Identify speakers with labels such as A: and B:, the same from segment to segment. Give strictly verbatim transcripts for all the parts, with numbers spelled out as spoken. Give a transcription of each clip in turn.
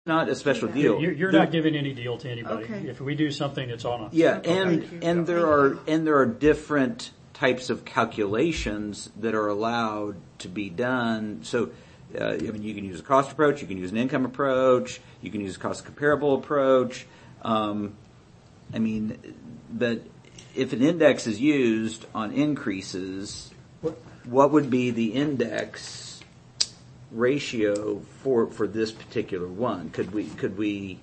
A: not a special deal.
B: You're, you're not giving any deal to anybody.
C: Okay.
B: If we do something, it's on us.
A: Yeah,
C: Okay,
A: and
C: thank you.
A: and there are and there are different types of calculations that are allowed to be done. So, uh, I mean, you can use a cost approach, you can use an income approach, you can use a cost comparable approach. Um, I mean, but if an index is used on increases, what would be the index ratio for for this particular one? Could we could we?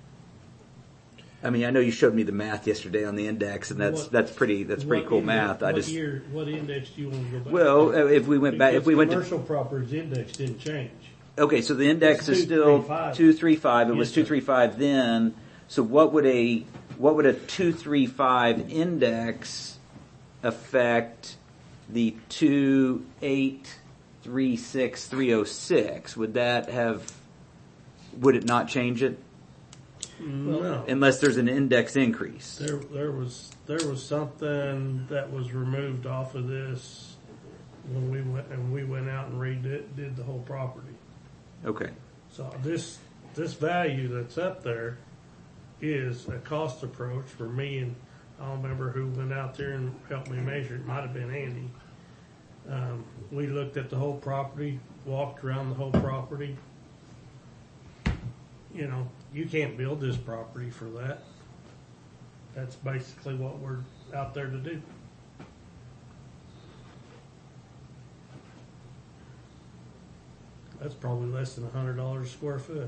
A: I mean, I know you showed me the math yesterday on the index, and that's
D: What-
A: that's pretty that's pretty
D: What
A: cool
D: index-
A: math. I
D: what
A: just
D: year, what index do you want to go back
A: well,
D: to?
A: if we went back, if
D: Because
A: we went to
D: commercial properties index didn't change.
A: okay, so the index
D: It's
A: is still
D: two three five.
A: two three five. It was
D: Yes,
A: two
D: sir.
A: three five then. So what would a what would a two three five index affect the two eight three six three oh six? Would that have? Would it not change it
D: No.
A: unless there's an index increase?
D: There, there was, there was something that was removed off of this when we went, and we went out and redid, did the whole property.
A: Okay.
D: So this, this value that's up there is a cost approach for me, and I don't remember who went out there and helped me measure. It might have been Andy. Um, we looked at the whole property, walked around the whole property. You know, you can't build this property for that. That's basically what we're out there to do. That's probably less than a hundred dollars a square foot.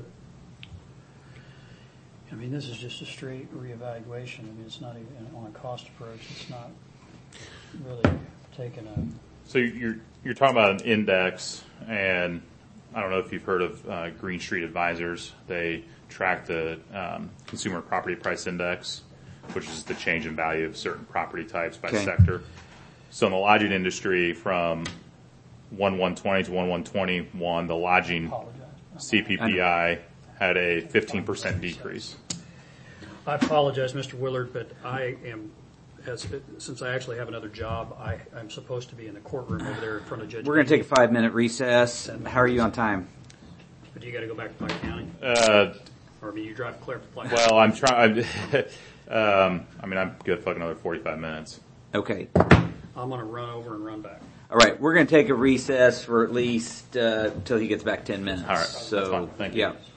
B: I mean, this is just a straight reevaluation. I mean, it's not even on a cost approach. It's not really taking a.
E: So you're you're talking about an index, and I don't know if you've heard of uh, Green Street Advisors. They track the um, Consumer Property Price Index, which is the change in value of certain property types by
A: Okay.
E: sector. So in the lodging industry, from one one twenty to one one twenty-one, the lodging
B: Apologize.
E: C P P I had a fifteen percent decrease.
B: I apologize, Mister Willard, but I am, as since I actually have another job, I, I'm supposed to be in the courtroom over there in front of Judge.
A: We're going to take a five minute recess. How are you on time?
B: But you got to go back to Pike County,
E: Uh,
B: or I mean, you drive to Clare Plain.
E: well, I'm trying. um, I mean, I'm good for like another forty-five minutes.
A: Okay.
B: I'm going to run over and run back.
A: All right, we're going to take a recess for at least uh, till he gets back ten minutes.
E: All right,
A: So,
E: that's fine. Thank you.
A: yeah.